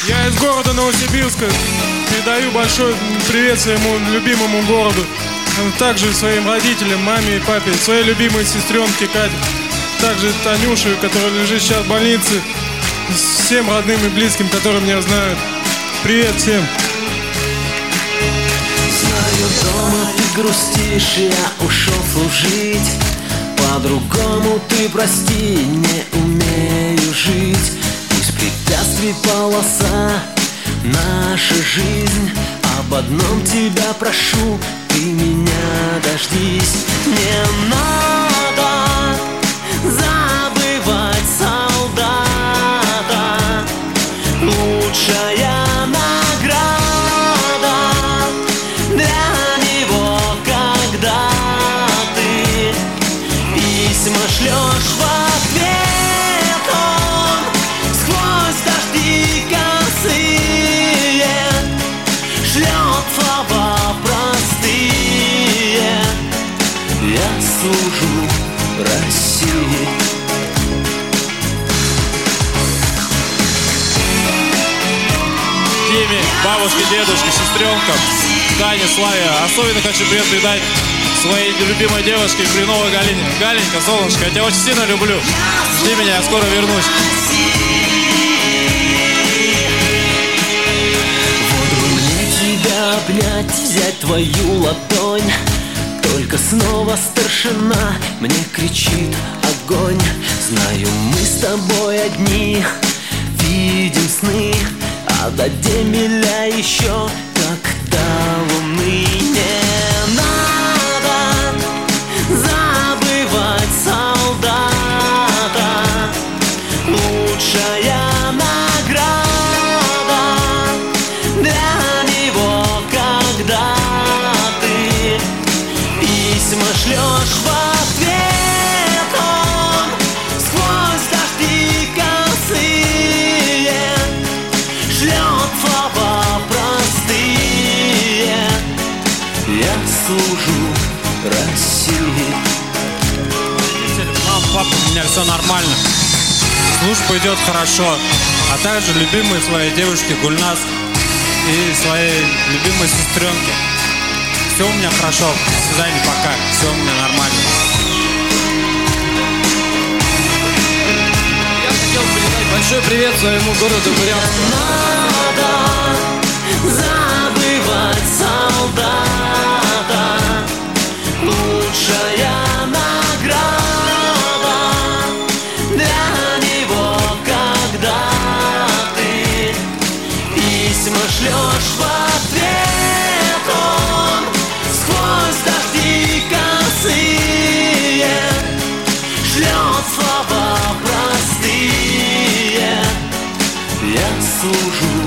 Я из города Новосибирска. Передаю большой привет своему любимому городу. Также своим родителям, маме и папе, своей любимой сестренке Кате. Также Танюше, которая лежит сейчас в больнице. Всем родным и близким, которые меня знают. Привет всем. Знаю, дома ты грустишь, я ушел служить. По-другому ты, прости, не умею жить. Пусть препятствий полоса, наша жизнь. Об одном тебя прошу, ты меня дождись. Не надо забывать солдата. Лучшая награда для него, когда ты письма шлешь в ответ. Он сквозь дожди косые шлет слова простые. Я служу России. Диме, бабушке, дедушке, сестренкам, Тане, Славе. Особенно хочу привет передать своей любимой девушке Хреновой Галине. Галенька, солнышко, я тебя очень сильно люблю. Жди меня, я скоро вернусь. Вот бы мне тебя обнять, взять твою ладонь. Только снова старшина мне кричит огонь. Знаю, мы с тобой одни видим сны, а до демеля еще как до луны. Не надо забывать солдата. Лучшая награда для него, когда ты письма шлешь в ответ. Он сквозь дожди косые шлет слова простые. Я служу России. Мама, папа, у меня все нормально. Служба идет хорошо. А также любимые своей девушки Гульнас и своей любимой сестренке. Все у меня хорошо. До свидания, пока. Все у меня нормально. Я хотел передать большой привет своему городу Брянску. Надо забывать солдата. Лучшая награда для него, когда ты письма шлешь в ответ. Он сквозь дожди косые шлет слова простые. Я служу